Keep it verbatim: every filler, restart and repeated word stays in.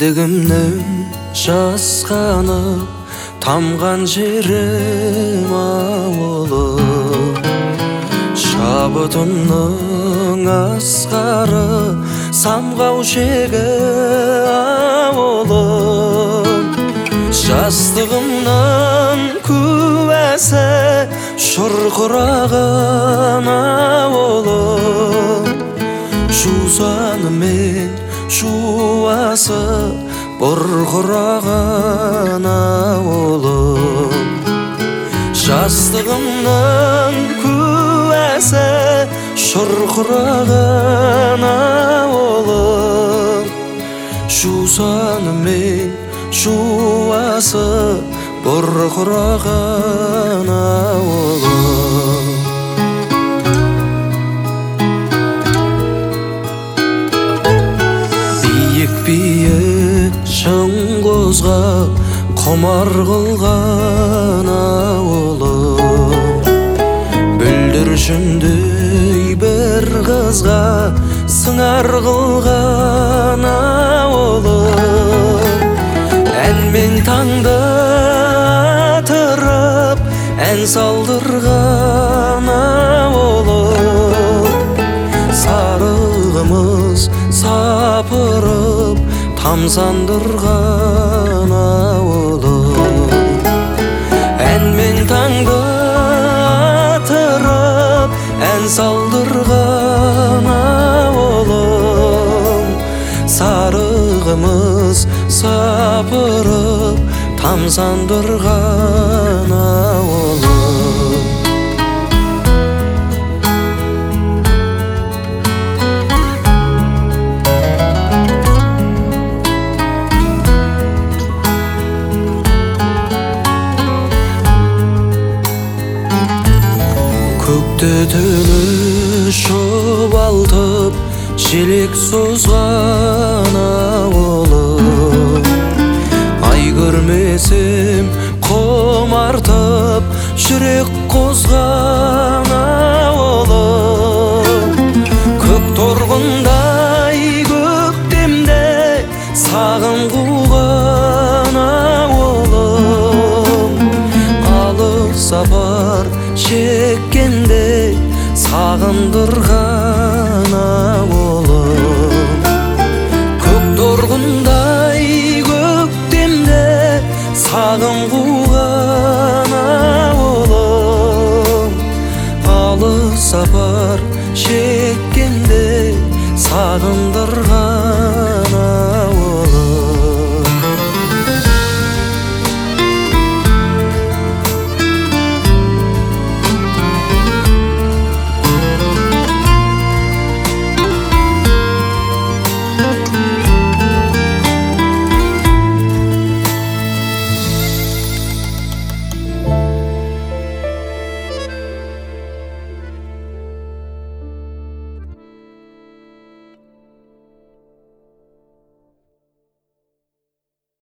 кіндігімнің жасқанып тамған жерім ауылым, шабытымның асқары самғау шегі ауылым, жастығымның куәсі шұрқыраған ауылым, жусаны мен жуасы бұрқыраған ауылым, жастығымның куәсі шұрқыраған ауылым, жусаны мен жуасы бұрқыраған ауылым. Биік шың қозғап құмар қылған ауылым, бүлдіршіндей бір қызға сыңар қылған ауылым, әнмен таңды атырып ән салдырған ауылым, сарығымыз сапырып тамсандырған ауылым, әнмен таңды атырып ән салдырған ауылым, сарығымыз сапырып тамсандырған ауылым. Көкті түні шұбалтып желек созған ауылым, ай көрмесем құмартып жүрек қозған ауылым, көк торғындай көктемде сағым қуған ауылым, алыс сапар шеккенде сағындырған ауылым, көк торғындай көктемде сағым қуған ауылым, алыс сапар шеккенде сағындырған